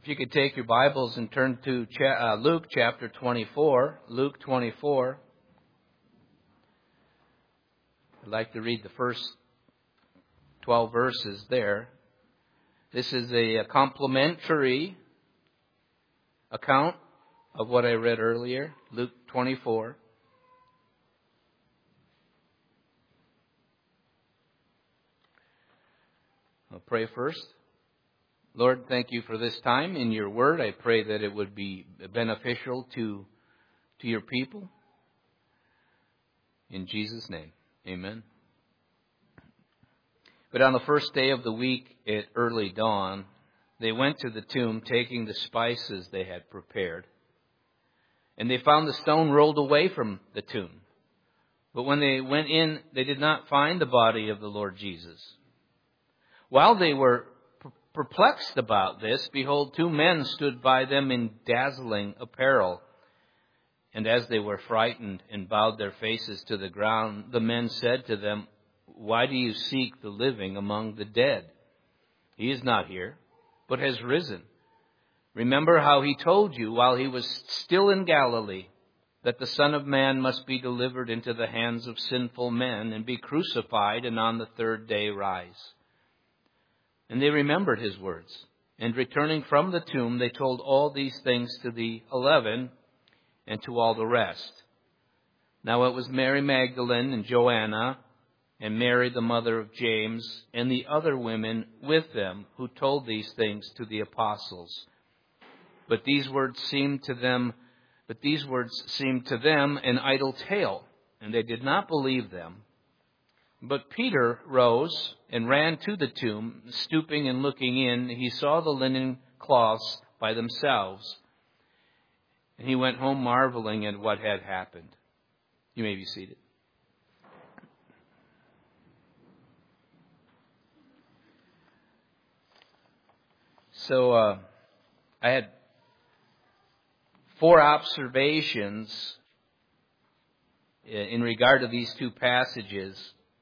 If you could take your Bibles and turn to Luke chapter 24. Luke 24. I'd like to read the first 12 verses there. This is a complementary account of what I read earlier. Luke 24. I'll pray first. Lord, thank you for this time in your word. I pray that it would be beneficial to your people. In Jesus' name, amen. But on the first day of the week at early dawn, they went to the tomb, taking the spices they had prepared. And they found the stone rolled away from the tomb. But when they went in, they did not find the body of the Lord Jesus. While they were perplexed about this, behold, two men stood by them in dazzling apparel. And as they were frightened and bowed their faces to the ground, the men said to them, "Why do you seek the living among the dead? He is not here, but has risen. Remember how he told you while he was still in Galilee, that the Son of Man must be delivered into the hands of sinful men and be crucified and on the third day rise." And they remembered his words. And returning from the tomb, they told all these things to the 11 and to all the rest. Now it was Mary Magdalene and Joanna and Mary the mother of James and the other women with them who told these things to the apostles. But these words seemed to them an idle tale, and they did not believe them. But Peter rose and ran to the tomb. Stooping and looking in, he saw the linen cloths by themselves. And he went home marveling at what had happened. You may be seated. So I had 4 observations in regard to these two passages.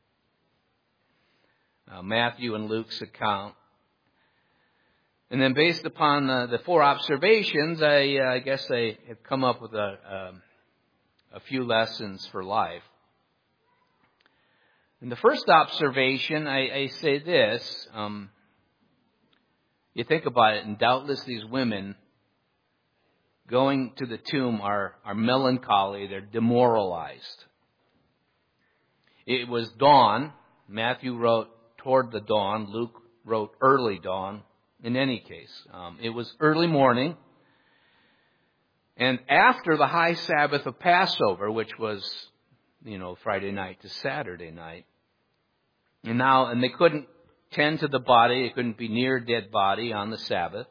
Matthew and Luke's account. And then based upon the 4 observations, I guess I have come up with a few lessons for life. In the first observation, I say this. You think about it, and doubtless these women going to the tomb are melancholy. They're demoralized. It was dawn. Matthew wrote toward the dawn. Luke wrote early dawn. In any case, it was early morning. And after the high Sabbath of Passover, which was, Friday night to Saturday night. And they couldn't tend to the body. They couldn't be near a dead body on the Sabbath.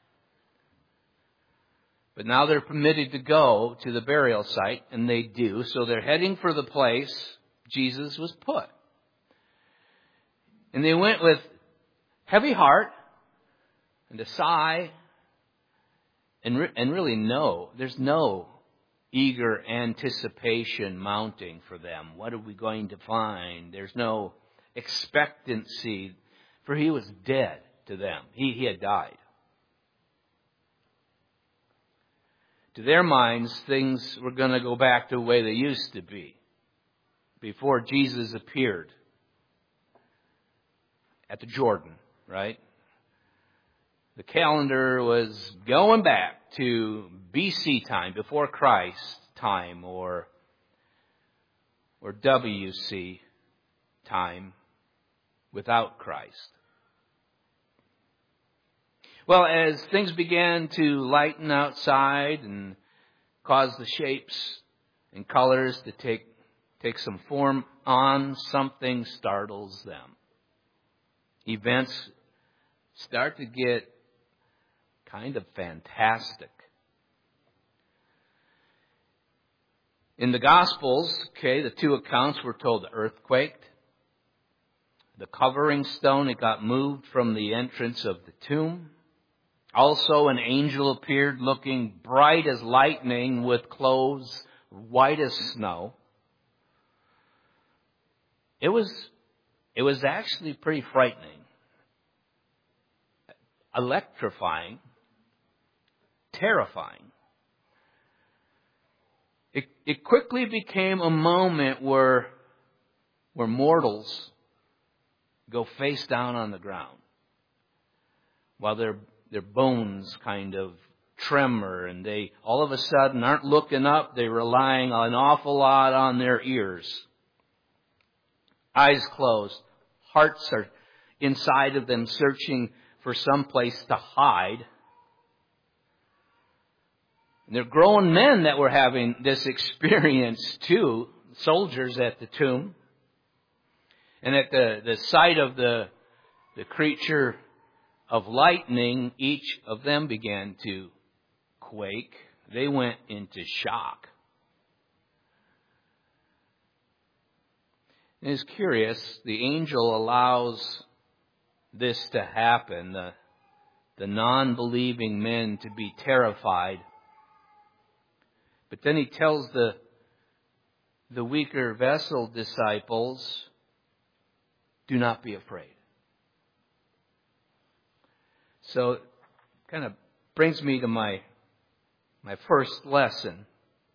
But now they're permitted to go to the burial site, and they do. So they're heading for the place Jesus was put. And they went with heavy heart and a sigh and really there's no eager anticipation mounting for them. What are we going to find? There's no expectancy, for he was dead to them. He had died. To their minds, things were going to go back to the way they used to be before Jesus appeared at the Jordan, right? The calendar was going back to BC time, before Christ time, or WC time without Christ. Well, as things began to lighten outside and cause the shapes and colors to take some form on, something startles them. Events start to get kind of fantastic. In the Gospels, the 2 accounts were told the earth quaked. The covering stone, it got moved from the entrance of the tomb. Also, an angel appeared looking bright as lightning with clothes white as snow. It was actually pretty frightening, electrifying, terrifying. It quickly became a moment where mortals go face down on the ground while their bones kind of tremor, and they all of a sudden aren't looking up. They're relying an awful lot on their ears. Eyes closed. Hearts are inside of them searching for some place to hide. And they're grown men that were having this experience too, soldiers at the tomb. And at the sight of the creature of lightning, each of them began to quake. They went into shock. And it's curious, the angel allows this to happen, the non-believing men to be terrified. But then he tells the weaker vessel disciples, do not be afraid. So it kind of brings me to my first lesson.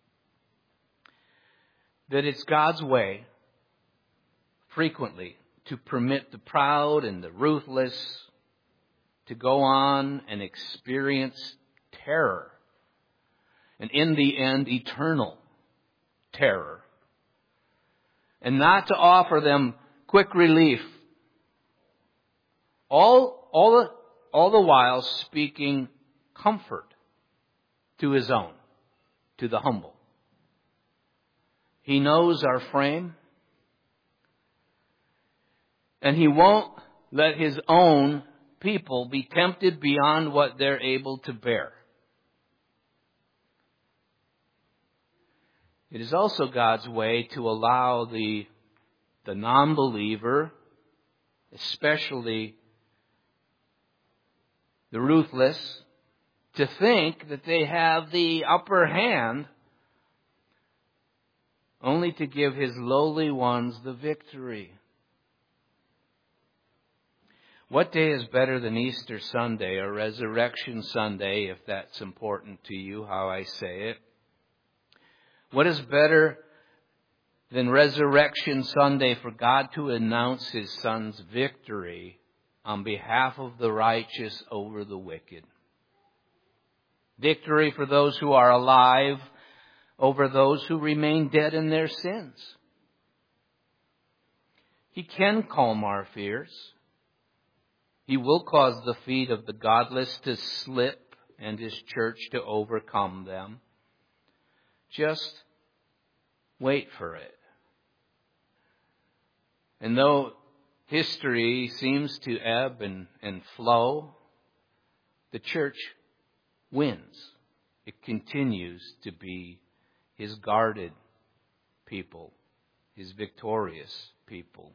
That it's God's way, frequently, to permit the proud and the ruthless to go on and experience terror. And in the end, eternal terror. And not to offer them quick relief. All the while speaking comfort to his own, to the humble. He knows our frame. And he won't let his own people be tempted beyond what they're able to bear. It is also God's way to allow the non-believer, especially the ruthless, to think that they have the upper hand, only to give his lowly ones the victory. What day is better than Easter Sunday or Resurrection Sunday, if that's important to you, how I say it? What is better than Resurrection Sunday for God to announce His Son's victory on behalf of the righteous over the wicked? Victory for those who are alive over those who remain dead in their sins. He can calm our fears. He will cause the feet of the godless to slip and His church to overcome them. Just wait for it. And though history seems to ebb and flow, the church wins. It continues to be His guarded people, His victorious people.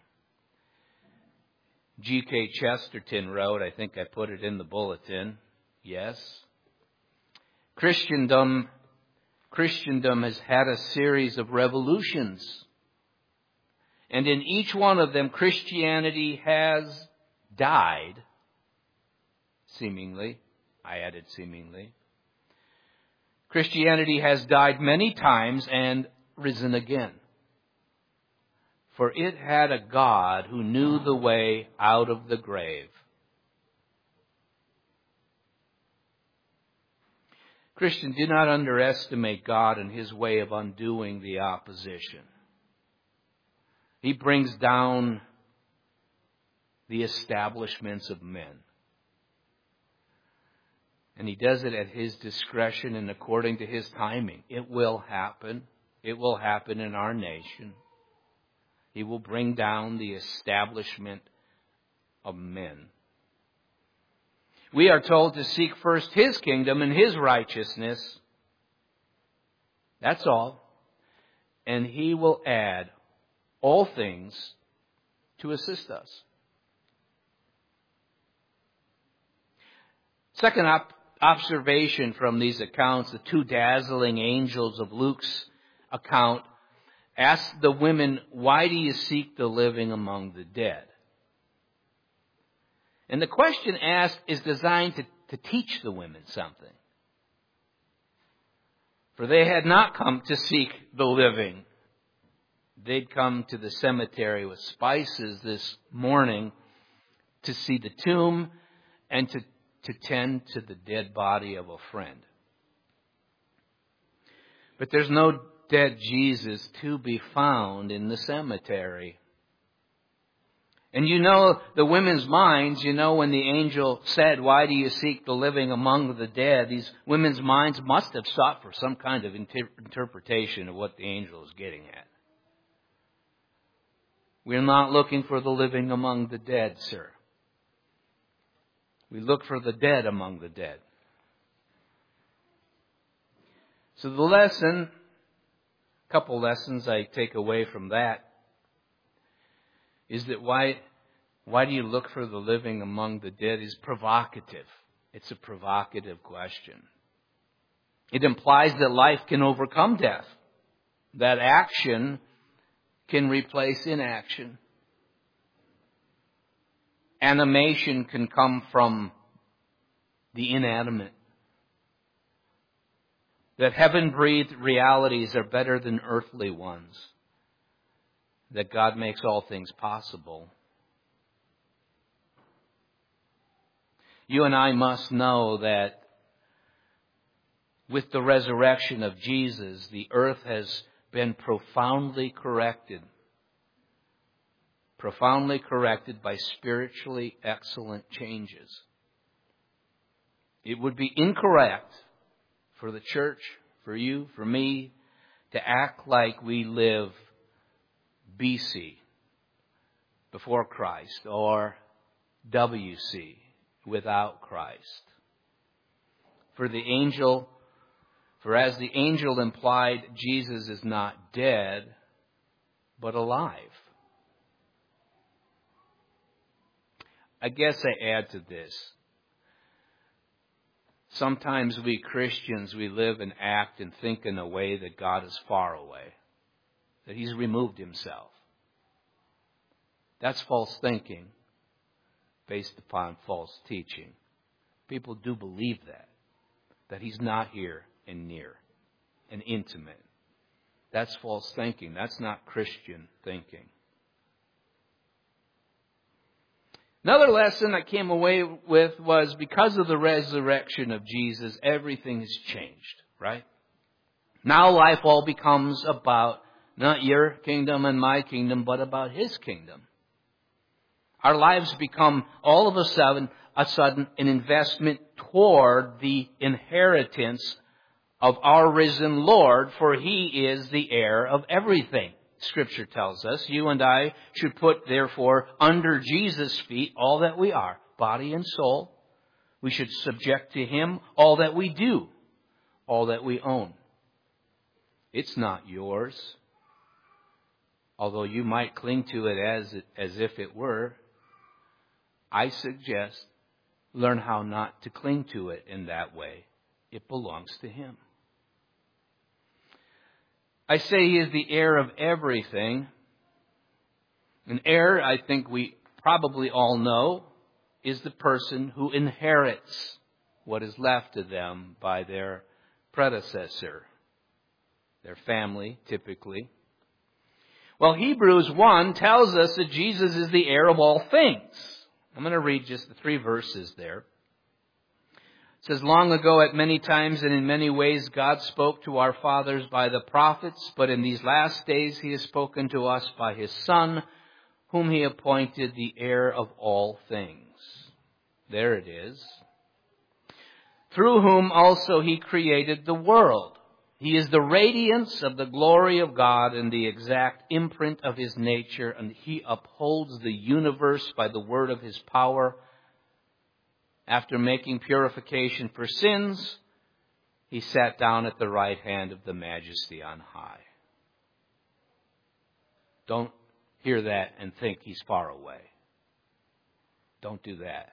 G.K. Chesterton wrote, I think I put it in the bulletin, yes. Christendom has had a series of revolutions. And in each one of them, Christianity has died, seemingly. I added seemingly. Christianity has died many times and risen again. For it had a God who knew the way out of the grave. Christian, do not underestimate God and His way of undoing the opposition. He brings down the establishments of men. And He does it at His discretion and according to His timing. It will happen. It will happen in our nation. He will bring down the establishment of men. We are told to seek first His kingdom and His righteousness. That's all. And He will add all things to assist us. Second observation from these accounts, the two dazzling angels of Luke's account asked the women, why do you seek the living among the dead? And the question asked is designed to teach the women something. For they had not come to seek the living. They'd come to the cemetery with spices this morning to see the tomb and to tend to the dead body of a friend. But there's no dead Jesus to be found in the cemetery. And you know the women's minds, when the angel said, "Why do you seek the living among the dead?" These women's minds must have sought for some kind of interpretation of what the angel is getting at. We're not looking for the living among the dead, sir. We look for the dead among the dead. So the couple lessons I take away from that is that why do you look for the living among the dead is provocative. It's a provocative question. It implies that life can overcome death, that action can replace inaction. Animation can come from the inanimate. That heaven-breathed realities are better than earthly ones. That God makes all things possible. You and I must know that with the resurrection of Jesus, the earth has been profoundly corrected. Profoundly corrected by spiritually excellent changes. It would be incorrect for the church, for you, for me, to act like we live BC, before Christ, or WC, without Christ. For as the angel implied, Jesus is not dead, but alive. I guess I add to this. Sometimes we Christians, we live and act and think in a way that God is far away, that He's removed Himself. That's false thinking based upon false teaching. People do believe that He's not here and near and intimate. That's false thinking. That's not Christian thinking. Another lesson I came away with was because of the resurrection of Jesus, everything has changed, right? Now life all becomes about not your kingdom and my kingdom, but about His kingdom. Our lives become all of a sudden an investment toward the inheritance of our risen Lord, for He is the heir of everything. Scripture tells us you and I should put, therefore, under Jesus' feet all that we are, body and soul. We should subject to Him all that we do, all that we own. It's not yours, although you might cling to it as if it were. I suggest learn how not to cling to it in that way. It belongs to Him. I say He is the heir of everything. An heir, I think we probably all know, is the person who inherits what is left to them by their predecessor, their family, typically. Well, Hebrews 1 tells us that Jesus is the heir of all things. I'm going to read just the 3 verses there. It says, "Long ago at many times and in many ways God spoke to our fathers by the prophets, but in these last days He has spoken to us by His Son, whom He appointed the heir of all things." There it is. "Through whom also He created the world. He is the radiance of the glory of God and the exact imprint of His nature, and He upholds the universe by the word of His power. After making purification for sins, He sat down at the right hand of the Majesty on high." Don't hear that and think He's far away. Don't do that.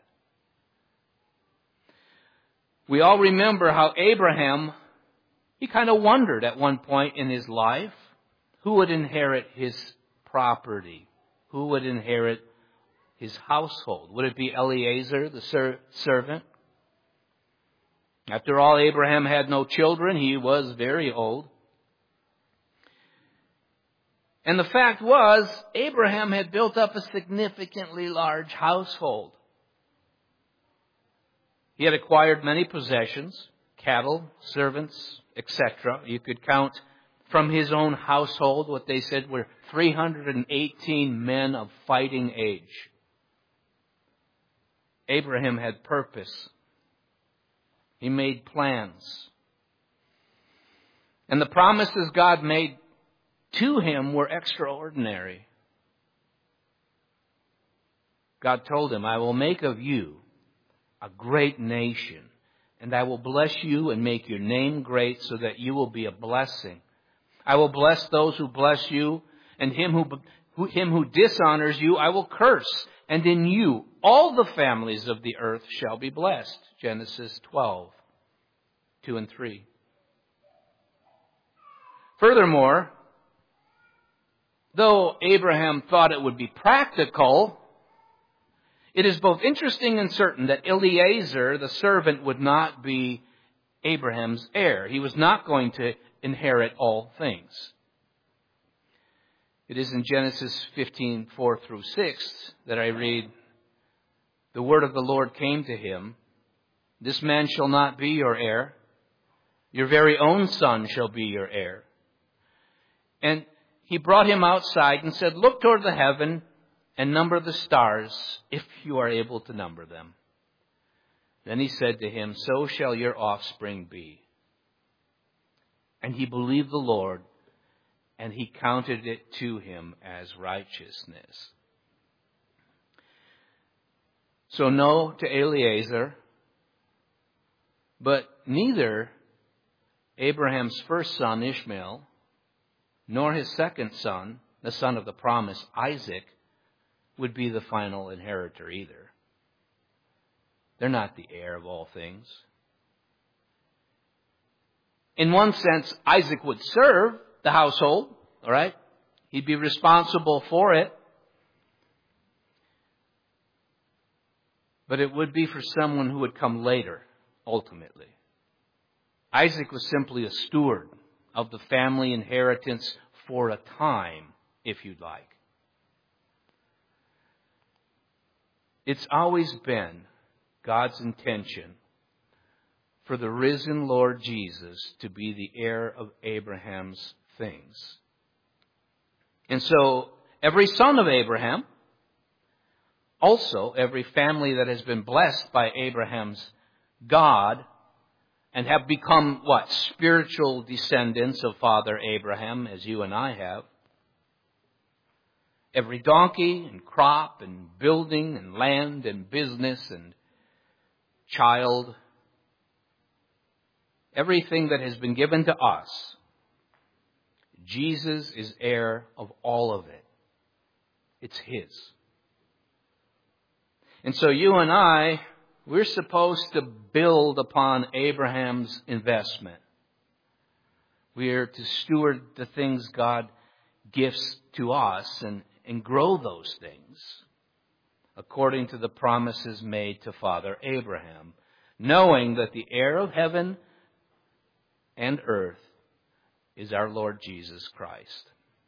We all remember how Abraham, he kind of wondered at one point in his life who would inherit his property, who would inherit his household. Would it be Eliezer, the servant? After all, Abraham had no children. He was very old. And the fact was, Abraham had built up a significantly large household. He had acquired many possessions, cattle, servants, etc. You could count from his own household what they said were 318 men of fighting age. Abraham had purpose. He made plans. And the promises God made to him were extraordinary. God told him, I will make of you a great nation, and I will bless you and make your name great so that you will be a blessing. I will bless those who bless you, and him who dishonors you I will curse. And in you all the families of the earth shall be blessed. Genesis 12, 2 and 3. Furthermore, though Abraham thought it would be practical, it is both interesting and certain that Eliezer, the servant, would not be Abraham's heir. He was not going to inherit all things. It is in Genesis 15, 4 through 6 that I read, the word of the Lord came to him, this man shall not be your heir. Your very own son shall be your heir. And he brought him outside and said, look toward the heaven and number the stars, if you are able to number them. Then he said to him, so shall your offspring be. And he believed the Lord, and he counted it to him as righteousness. So no to Eliezer, but neither Abraham's first son Ishmael, nor his second son, the son of the promise, Isaac, would be the final inheritor either. They're not the heir of all things. In one sense, Isaac would serve the household, all right? He'd be responsible for it. But it would be for someone who would come later, ultimately. Isaac was simply a steward of the family inheritance for a time, if you'd like. It's always been God's intention for the risen Lord Jesus to be the heir of Abraham's things. And so, every son of Abraham, also every family that has been blessed by Abraham's God, and have become, spiritual descendants of Father Abraham, as you and I have. Every donkey and crop and building and land and business and child, everything that has been given to us, Jesus is heir of all of it. It's His. And so you and I, we're supposed to build upon Abraham's investment. We are to steward the things God gives to us and grow those things according to the promises made to Father Abraham, knowing that the heir of heaven and earth is our Lord Jesus Christ.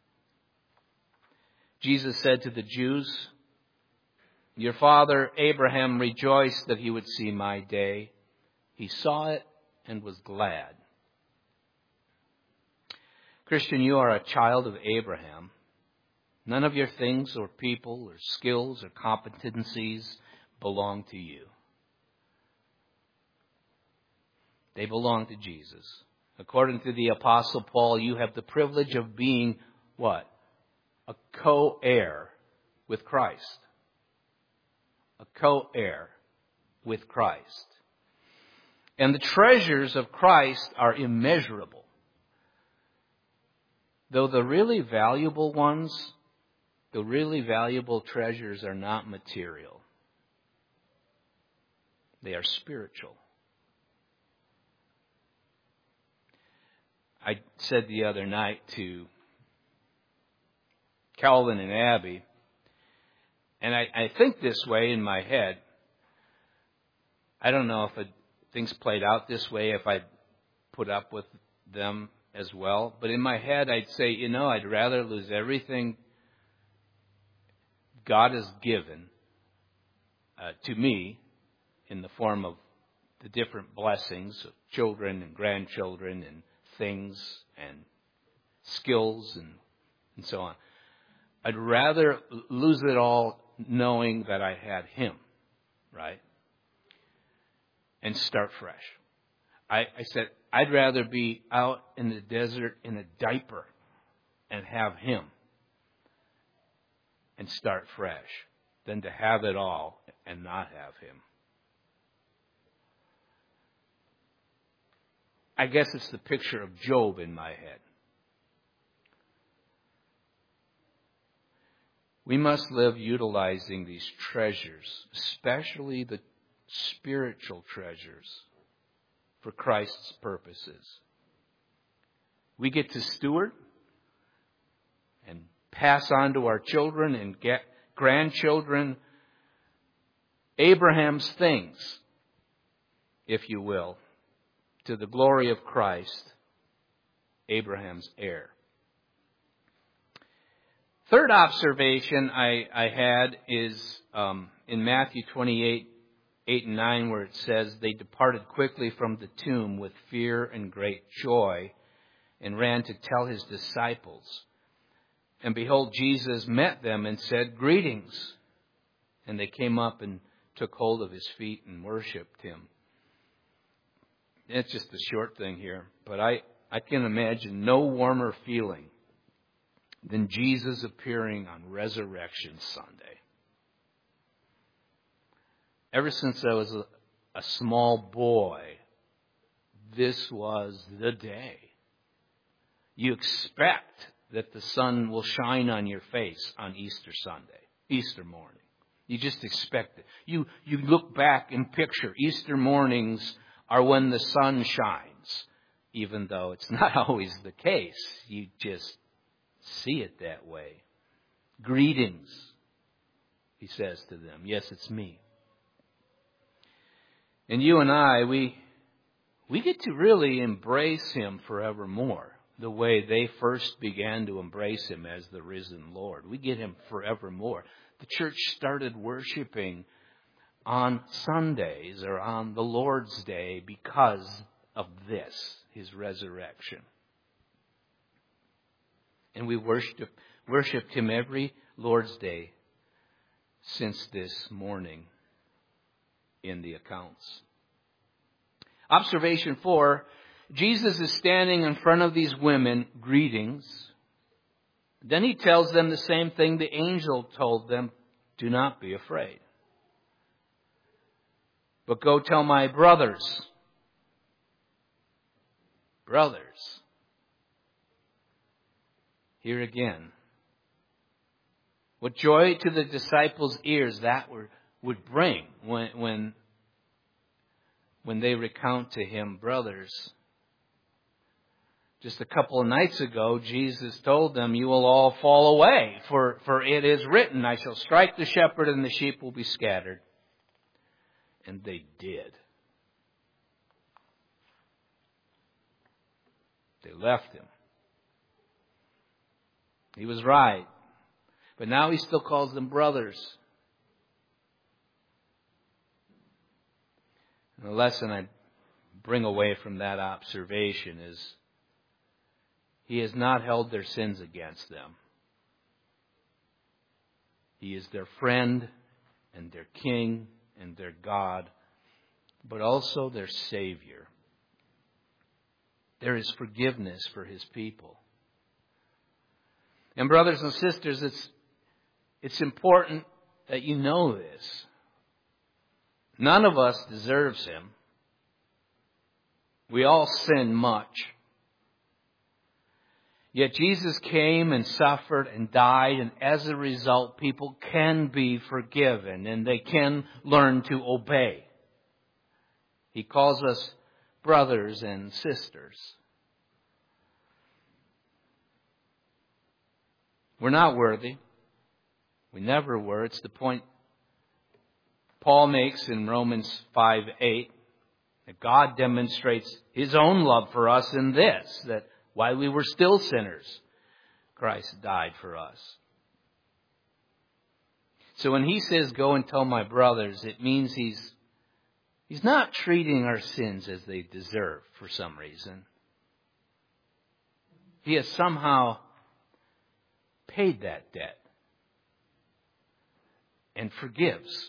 Jesus said to the Jews, your father Abraham rejoiced that he would see my day. He saw it and was glad. Christian, you are a child of Abraham. None of your things or people or skills or competencies belong to you. They belong to Jesus. According to the Apostle Paul, you have the privilege of being what? A co-heir with Christ. A co-heir with Christ. And the treasures of Christ are immeasurable. Though the really valuable ones, the really valuable treasures are not material. They are spiritual. I said the other night to Calvin and Abby, and I think this way in my head. I don't know if things played out this way if I'd put up with them as well. But in my head, I'd say, I'd rather lose everything God has given to me in the form of the different blessings of children and grandchildren and things and skills and so on. I'd rather lose it all knowing that I had Him, right? And start fresh. I said, I'd rather be out in the desert in a diaper and have Him and start fresh than to have it all and not have Him. I guess it's the picture of Job in my head. We must live utilizing these treasures, especially the spiritual treasures, for Christ's purposes. We get to steward and pass on to our children and grandchildren Abraham's things, if you will, to the glory of Christ, Abraham's heir. Third observation I had is in Matthew 28, 8 and 9, where it says, they departed quickly from the tomb with fear and great joy and ran to tell His disciples. And behold, Jesus met them and said, greetings. And they came up and took hold of His feet and worshipped Him. It's just a short thing here, but I can imagine no warmer feeling than Jesus appearing on Resurrection Sunday. Ever since I was a small boy, this was the day. You expect that the sun will shine on your face on Easter Sunday, Easter morning. You just expect it. You look back and picture Easter mornings are when the sun shines, even though it's not always the case. You just see it that way. Greetings, He says to them. Yes, it's me. And you and I, we get to really embrace Him forevermore, the way they first began to embrace Him as the risen Lord. We get Him forevermore. The church started worshiping on Sundays or on the Lord's Day because of this, His resurrection. And we worshipped Him every Lord's Day since this morning in the accounts. Observation 4, Jesus is standing in front of these women, greetings. Then He tells them the same thing the angel told them, do not be afraid. But go tell my brothers. Brothers. Here again. What joy to the disciples' ears that would bring when they recount to Him, brothers. Just a couple of nights ago, Jesus told them, you will all fall away, for it is written, I shall strike the shepherd and the sheep will be scattered. And they did. They left Him. He was right. But now He still calls them brothers. And the lesson I bring away from that observation is He has not held their sins against them. He is their friend and their King and their God, but also their Savior. There is forgiveness for His people. And brothers and sisters, it's important that you know this. None of us deserves Him. We all sin much. Yet Jesus came and suffered and died, and as a result, people can be forgiven and they can learn to obey. He calls us brothers and sisters. We're not worthy. We never were. It's the point Paul makes in Romans 5:8. That God demonstrates His own love for us in this, that while we were still sinners, Christ died for us. So when He says, go and tell my brothers, it means He's not treating our sins as they deserve for some reason. He has somehow paid that debt and forgives.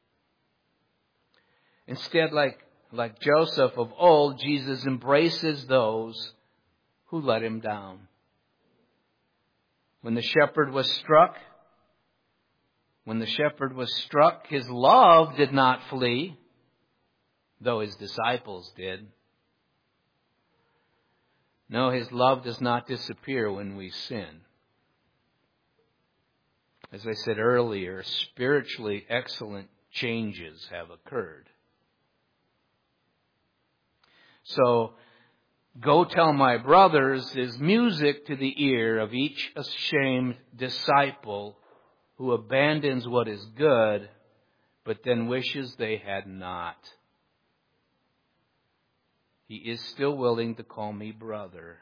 Instead, like Joseph of old, Jesus embraces those who let Him down. When the shepherd was struck, His love did not flee, though His disciples did. No, His love does not disappear when we sin. As I said earlier, spiritually excellent changes have occurred. So, go tell my brothers is music to the ear of each ashamed disciple who abandons what is good, but then wishes they had not. He is still willing to call me brother,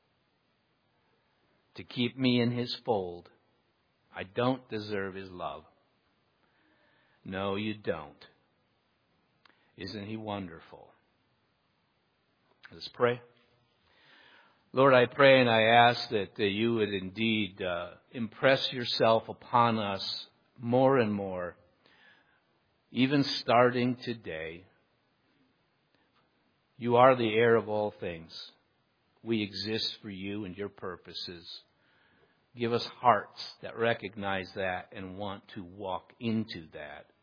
to keep me in His fold. I don't deserve His love. No, you don't. Isn't He wonderful? Let's pray. Lord, I pray and I ask that you would indeed impress yourself upon us more and more, even starting today. You are the heir of all things. We exist for you and your purposes. Give us hearts that recognize that and want to walk into that.